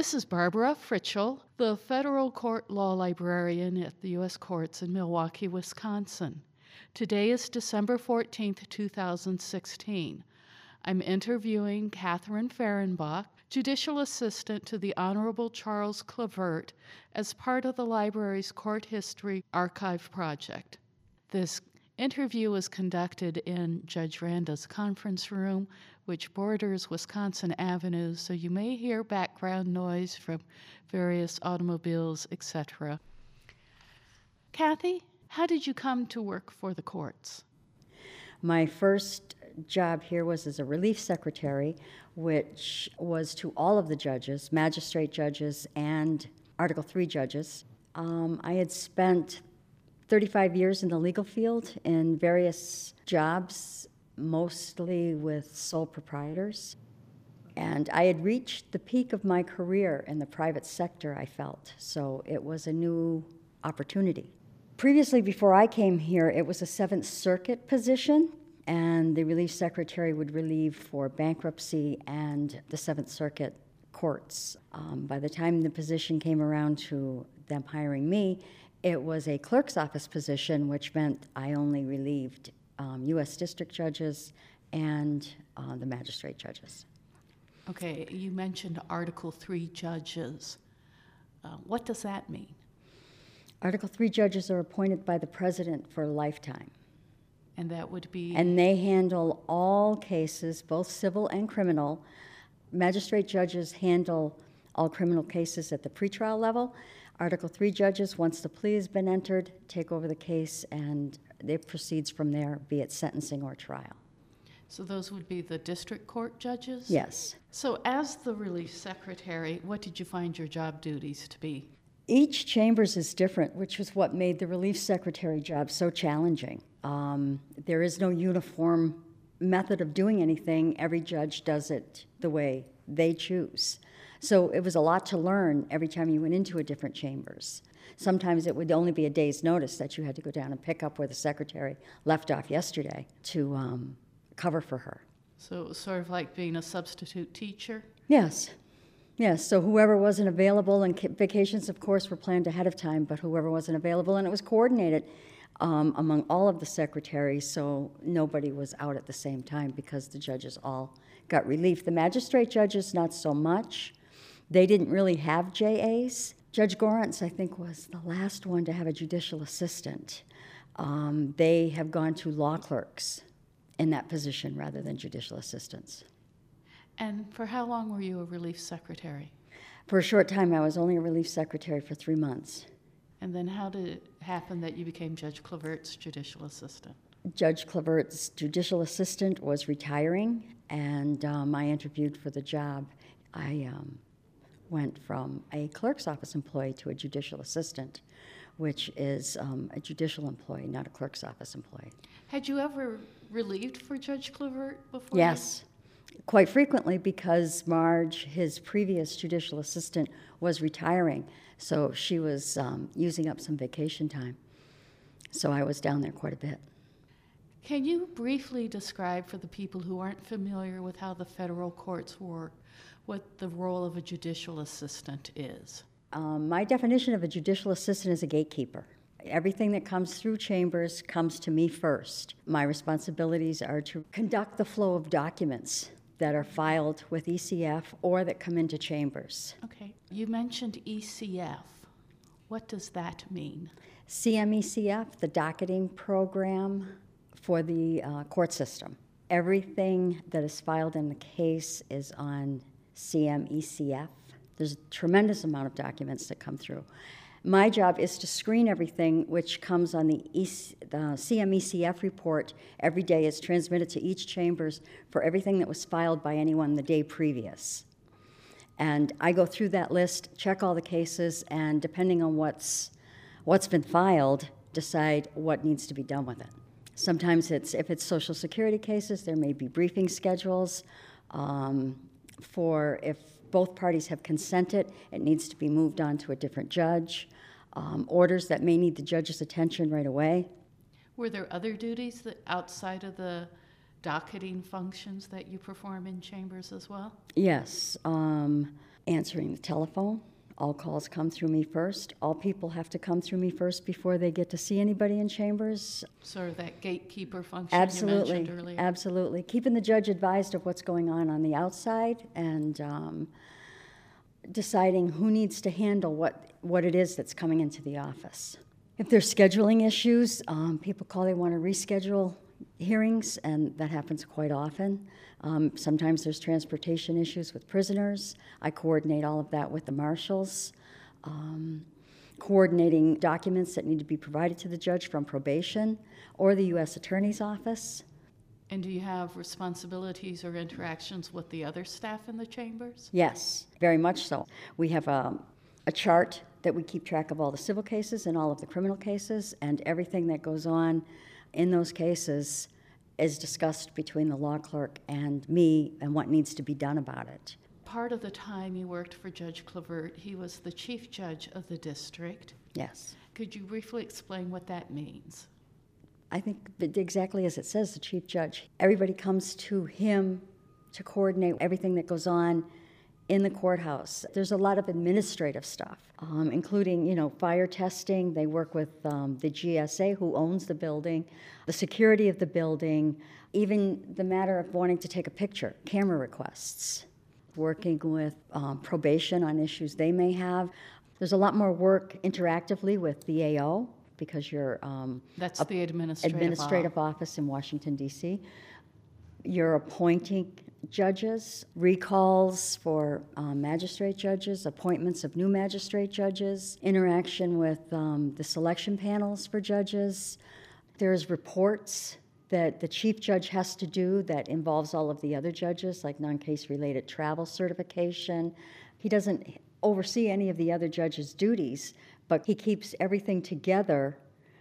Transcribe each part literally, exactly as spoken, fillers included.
This is Barbara Fritchell, the Federal Court Law Librarian at the U S Courts in Milwaukee, Wisconsin. Today is December fourteenth, two thousand sixteen. I'm interviewing Catherine Fehrenbach, Judicial Assistant to the Honorable Charles Clavert, as part of the library's Court History Archive project. This interview was conducted in Judge Randa's conference room, which borders Wisconsin Avenue, so you may hear background noise from various automobiles, et cetera. Kathy, how did you come to work for the courts? My first job here was as a relief secretary, which was to all of the judges, magistrate judges and Article three judges. Um, I had spent thirty-five years in the legal field in various jobs, mostly with sole proprietors. And I had reached the peak of my career in the private sector, I felt, so it was a new opportunity. Previously, before I came here, it was a Seventh Circuit position, and the relief secretary would relieve for bankruptcy and the Seventh Circuit courts. Um, by the time the position came around to them hiring me, it was a clerk's office position, which meant I only relieved um, U S district judges and uh, the magistrate judges. Okay, you mentioned Article three judges. Uh, what does that mean? Article three judges are appointed by the president for a lifetime. And that would be? And they handle all cases, both civil and criminal. Magistrate judges handle all criminal cases at the pretrial level. Article three judges, once the plea has been entered, take over the case, and it proceeds from there, be it sentencing or trial. So those would be the district court judges? Yes. So as the relief secretary, what did you find your job duties to be? Each chambers is different, which was what made the relief secretary job so challenging. Um, there is no uniform method of doing anything. Every judge does it the way they choose. So it was a lot to learn every time you went into a different chambers. Sometimes it would only be a day's notice that you had to go down and pick up where the secretary left off yesterday to um, cover for her. So it was sort of like being a substitute teacher? Yes. Yes, so whoever wasn't available, and vacations, of course, were planned ahead of time, but whoever wasn't available, and it was coordinated um, among all of the secretaries, so nobody was out at the same time because the judges all got relief. The magistrate judges, not so much. They didn't really have J As. Judge Gorentz, I think, was the last one to have a judicial assistant. Um, they have gone to law clerks in that position rather than judicial assistants. And for how long were you a relief secretary? For a short time, I was only a relief secretary for three months. And then how did it happen that you became Judge Clavert's judicial assistant? Judge Clavert's judicial assistant was retiring, and um, I interviewed for the job. I um, went from a clerk's office employee to a judicial assistant, which is um, a judicial employee, not a clerk's office employee. Had you ever relieved for Judge Clavert before? Yes. Quite frequently, because Marge, his previous judicial assistant, was retiring, so she was um, using up some vacation time. So I was down there quite a bit. Can you briefly describe for the people who aren't familiar with how the federal courts work what the role of a judicial assistant is? Um, my definition of a judicial assistant is a gatekeeper. Everything that comes through chambers comes to me first. My responsibilities are to conduct the flow of documents that are filed with E C F or that come into chambers. Okay. You mentioned E C F. What does that mean? C M E C F, the docketing program for the uh, court system. Everything that is filed in the case is on C M E C F. There's a tremendous amount of documents that come through. My job is to screen everything which comes on the, e C, the C M E C F report every day. Is transmitted to each chambers for everything that was filed by anyone the day previous. And I go through that list, check all the cases, and depending on what's, what's been filed, decide what needs to be done with it. Sometimes it's, if it's Social Security cases, there may be briefing schedules. Um, for if both parties have consented, it needs to be moved on to a different judge. Um, orders that may need the judge's attention right away. Were there other duties that outside of the docketing functions that you perform in chambers as well? Yes. Um, answering the telephone. All calls come through me first. All people have to come through me first before they get to see anybody in chambers. Sort of that gatekeeper function Absolutely, you mentioned earlier. absolutely. Keeping the judge advised of what's going on on the outside and um, deciding who needs to handle what, what it is that's coming into the office. If there's scheduling issues, um, people call, they want to reschedule hearings, and that happens quite often. Um, sometimes there's transportation issues with prisoners. I coordinate all of that with the marshals. Um, coordinating documents that need to be provided to the judge from probation or the U S Attorney's Office. And do you have responsibilities or interactions with the other staff in the chambers? Yes, very much so. We have a, a chart that we keep track of all the civil cases and all of the criminal cases, and everything that goes on in those cases is discussed between the law clerk and me and what needs to be done about it. Part of the time you worked for Judge Clavert, he was the chief judge of the district. Yes. Could you briefly explain what that means? I think exactly as it says, the chief judge. Everybody comes to him to coordinate everything that goes on in the courthouse. There's a lot of administrative stuff, um, including, you know, fire testing. They work with um, the G S A, who owns the building, the security of the building, even the matter of wanting to take a picture, camera requests, working with um, probation on issues they may have. There's a lot more work interactively with the A O, because you're um, That's the administrative, administrative office in Washington, D C You're appointing judges, recalls for um, magistrate judges, appointments of new magistrate judges, interaction with um, the selection panels for judges. There's reports that the chief judge has to do that involves all of the other judges, like non-case related travel certification. He doesn't oversee any of the other judges' duties, but he keeps everything together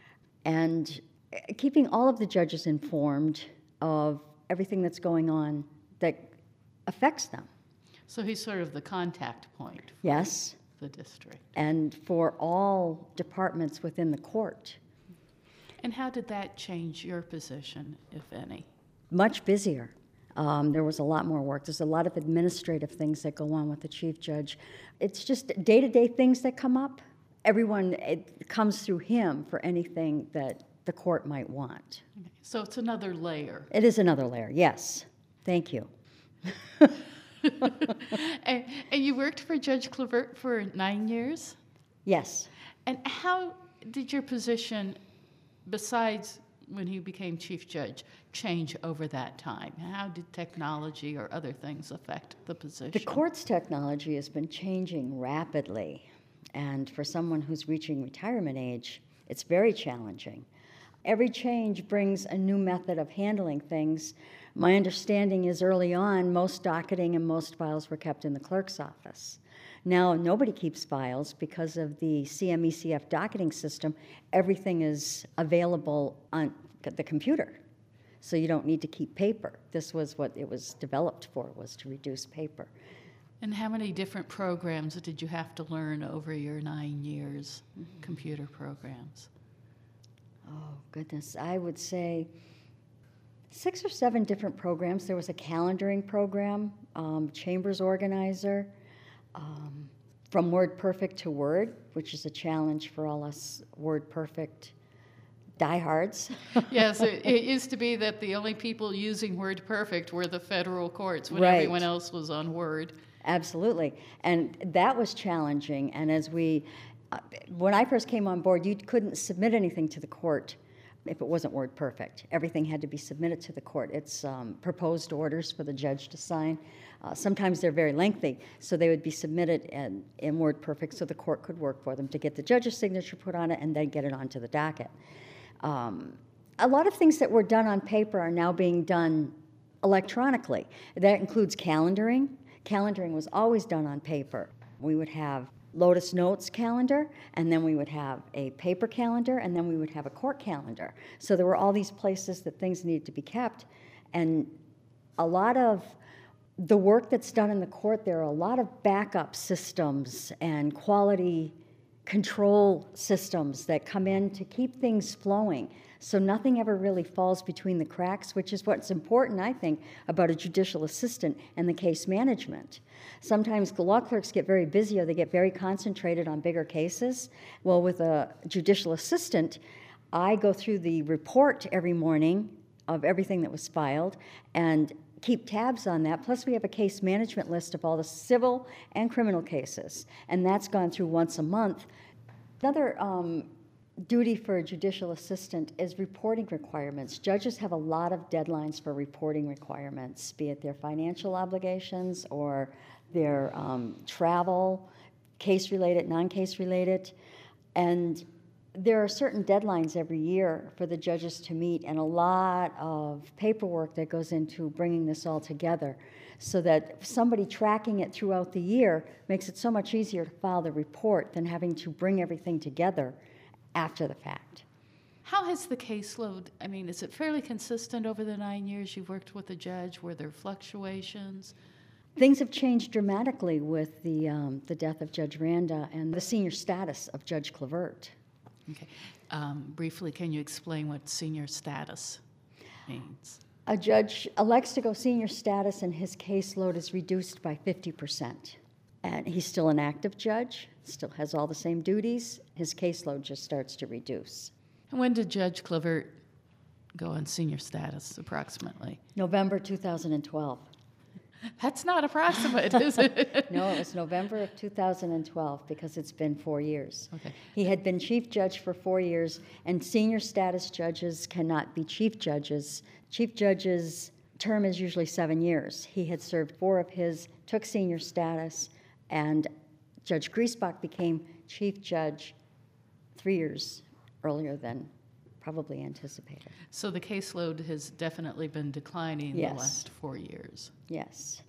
and keeping all of the judges informed of everything that's going on that affects them. So he's sort of the contact point for Yes. the district. And for all departments within the court. And how did that change your position, if any? Much busier. Um, there was a lot more work. There's a lot of administrative things that go on with the chief judge. It's just day-to-day things that come up. Everyone, it comes through him for anything that the court might want. Okay. So it's another layer. It is another layer, yes. Thank you. and, and you worked for Judge Clavert for nine years? Yes. And how did your position, besides when he became chief judge, change over that time? How did technology or other things affect the position? The court's technology has been changing rapidly. And for someone who's reaching retirement age, it's very challenging. Every change brings a new method of handling things. My understanding is early on, most docketing and most files were kept in the clerk's office. Now, nobody keeps files because of the C M E C F docketing system. Everything is available on the computer, so you don't need to keep paper. This was what it was developed for, was to reduce paper. And how many different programs did you have to learn over your nine years, mm-hmm. computer programs? Oh, goodness. I would say six or seven different programs. There was a calendaring program, um, Chambers Organizer, um, from WordPerfect to Word, which is a challenge for all us WordPerfect diehards. Yes, it, it used to be that the only people using WordPerfect were the federal courts when Right. everyone else was on Word. Absolutely. And that was challenging. And as we, uh, when I first came on board, you couldn't submit anything to the court if it wasn't WordPerfect. Everything had to be submitted to the court. It's um, proposed orders for the judge to sign. Uh, sometimes they're very lengthy, so they would be submitted in, in WordPerfect so the court could work for them to get the judge's signature put on it and then get it onto the docket. Um, a lot of things that were done on paper are now being done electronically. That includes calendaring. Calendaring was always done on paper. We would have Lotus Notes calendar, and then we would have a paper calendar, and then we would have a court calendar. So there were all these places that things needed to be kept. And a lot of the work that's done in the court, there are a lot of backup systems and quality control systems that come in to keep things flowing so nothing ever really falls between the cracks, which is what's important, I think, about a judicial assistant and the case management. Sometimes the law clerks get very busy or they get very concentrated on bigger cases. Well, with a judicial assistant, I go through the report every morning of everything that was filed and keep tabs on that. Plus, we have a case management list of all the civil and criminal cases, and that's gone through once a month. Another um, duty for a judicial assistant is reporting requirements. Judges have a lot of deadlines for reporting requirements, be it their financial obligations or their um, travel, case-related, non-case related, and there are certain deadlines every year for the judges to meet and a lot of paperwork that goes into bringing this all together so that somebody tracking it throughout the year makes it so much easier to file the report than having to bring everything together after the fact. How has the caseload, I mean, is it fairly consistent over the nine years you've worked with a judge? Were there fluctuations? Things have changed dramatically with the, um, the death of Judge Randa and the senior status of Judge Clavert. Okay. Um, briefly, can you explain what senior status means? A judge elects to go senior status and his caseload is reduced by fifty percent. And he's still an active judge, still has all the same duties. His caseload just starts to reduce. And when did Judge Clavert go on senior status, approximately? November two thousand twelve. That's not approximate, is it? No, it was November of two thousand twelve because it's been four years. Okay. He had been chief judge for four years, and senior status judges cannot be chief judges. Chief judges' term is usually seven years. He had served four of his, took senior status, and Judge Griesbach became chief judge three years earlier than probably anticipated. So the caseload has definitely been declining Yes. the last four years. Yes.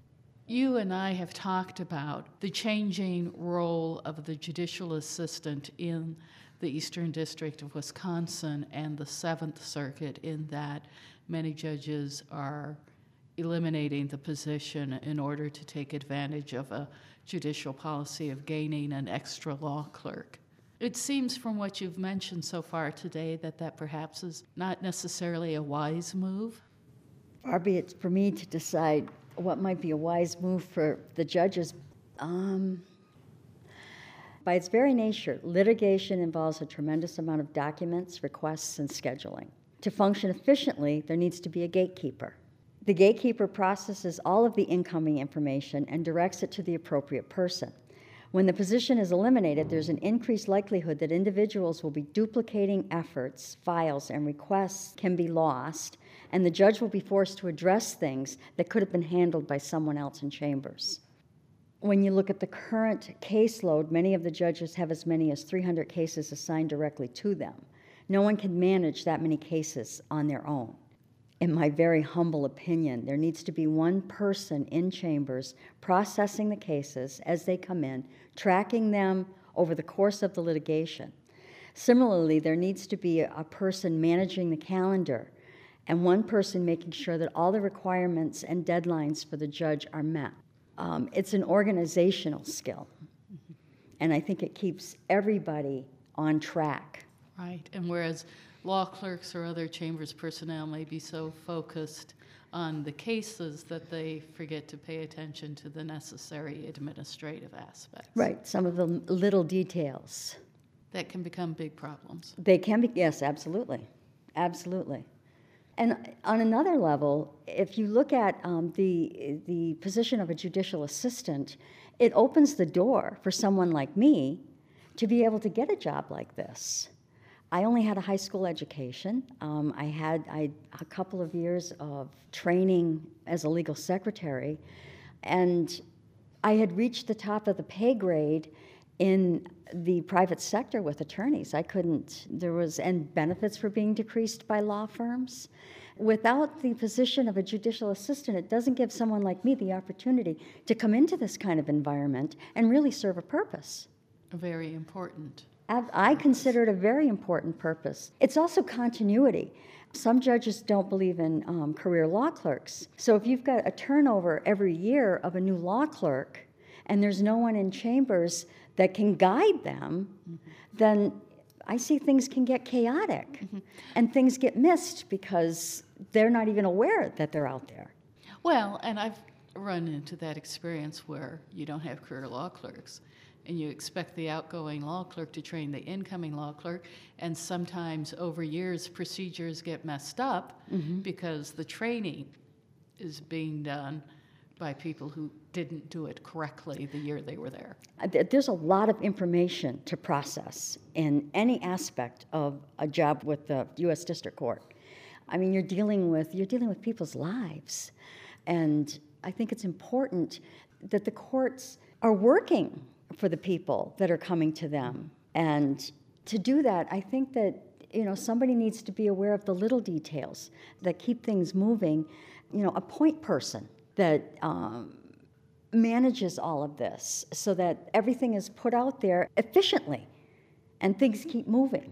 You and I have talked about the changing role of the judicial assistant in the Eastern District of Wisconsin and the Seventh Circuit, in that many judges are eliminating the position in order to take advantage of a judicial policy of gaining an extra law clerk. It seems from what you've mentioned so far today that that perhaps is not necessarily a wise move. Far be it for me to decide what might be a wise move for the judges. Um, by its very nature, litigation involves a tremendous amount of documents, requests, and scheduling. To function efficiently, there needs to be a gatekeeper. The gatekeeper processes all of the incoming information and directs it to the appropriate person. When the position is eliminated, there's an increased likelihood that individuals will be duplicating efforts, files, and requests can be lost, and the judge will be forced to address things that could have been handled by someone else in chambers. When you look at the current caseload, many of the judges have as many as three hundred cases assigned directly to them. No one can manage that many cases on their own. In my very humble opinion, there needs to be one person in chambers processing the cases as they come in, tracking them over the course of the litigation. Similarly, there needs to be a person managing the calendar and one person making sure that all the requirements and deadlines for the judge are met. Um, it's an organizational skill, and I think it keeps everybody on track. Right, and whereas law clerks or other chambers personnel may be so focused on the cases that they forget to pay attention to the necessary administrative aspects. Right, some of the little details. That can become big problems. They can be, yes, absolutely, absolutely. And on another level, if you look at um, the, the position of a judicial assistant, it opens the door for someone like me to be able to get a job like this. I only had a high school education. Um, I had I, a couple of years of training as a legal secretary, and I had reached the top of the pay grade in the private sector with attorneys. I couldn't, there was, and benefits were being decreased by law firms. Without the position of a judicial assistant, it doesn't give someone like me the opportunity to come into this kind of environment and really serve a purpose. Very important. I consider it a very important purpose. It's also continuity. Some judges don't believe in um, career law clerks. So if you've got a turnover every year of a new law clerk, and there's no one in chambers that can guide them, mm-hmm. then I see things can get chaotic, mm-hmm. and things get missed because they're not even aware that they're out there. Well, and I've run into that experience where you don't have career law clerks, and you expect the outgoing law clerk to train the incoming law clerk, and sometimes over years procedures get messed up mm-hmm. because the training is being done by people who didn't do it correctly the year they were there. There's a lot of information to process in any aspect of a job with the U S District Court. I mean, you're dealing with you're dealing with people's lives, and I think it's important that the courts are working for the people that are coming to them. And to do that, I think that, you know, somebody needs to be aware of the little details that keep things moving. You know, a point person that um, manages all of this so that everything is put out there efficiently and things keep moving.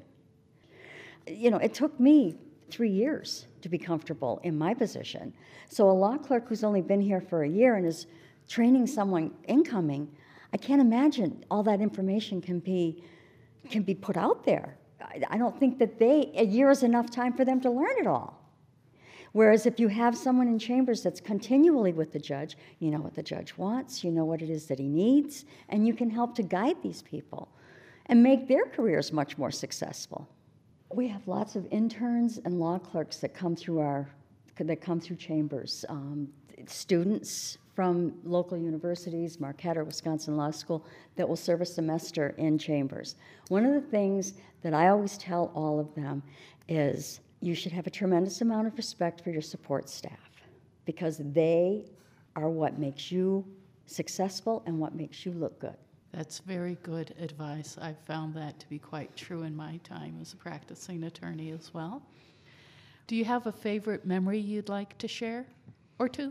You know, it took me three years to be comfortable in my position. So a law clerk who's only been here for a year and is training someone incoming, I can't imagine all that information can be can be put out there. I, I don't think that they a year is enough time for them to learn it all. Whereas if you have someone in chambers that's continually with the judge, you know what the judge wants, you know what it is that he needs, and you can help to guide these people and make their careers much more successful. We have lots of interns and law clerks that come through our that come through chambers. Um, students from local universities, Marquette or Wisconsin Law School, that will serve a semester in chambers. One of the things that I always tell all of them is you should have a tremendous amount of respect for your support staff, because they are what makes you successful and what makes you look good. That's very good advice. I've found that to be quite true in my time as a practicing attorney as well. Do you have a favorite memory you'd like to share, or two?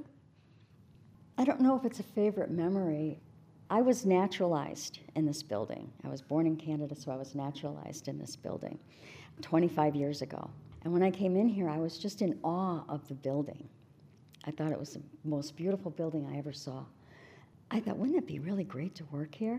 I don't know if it's a favorite memory. I was naturalized in this building. I was born in Canada, so I was naturalized in this building twenty-five years ago. And when I came in here, I was just in awe of the building. I thought it was the most beautiful building I ever saw. I thought, wouldn't it be really great to work here?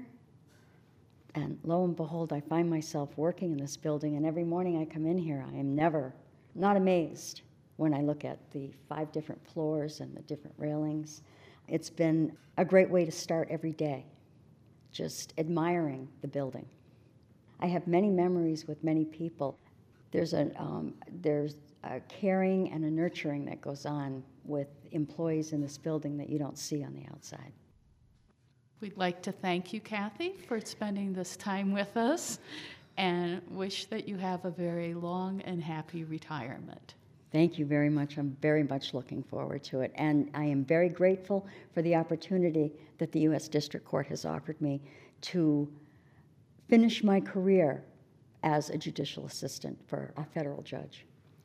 And lo and behold, I find myself working in this building, and every morning I come in here, I am never, not amazed when I look at the five different floors and the different railings. It's been a great way to start every day, just admiring the building. I have many memories with many people. There's a, um, there's a caring and a nurturing that goes on with employees in this building that you don't see on the outside. We'd like to thank you, Kathy, for spending this time with us, and wish that you have a very long and happy retirement. Thank you very much. I'm very much looking forward to it. And I am very grateful for the opportunity that the U S District Court has offered me to finish my career as a judicial assistant for a federal judge.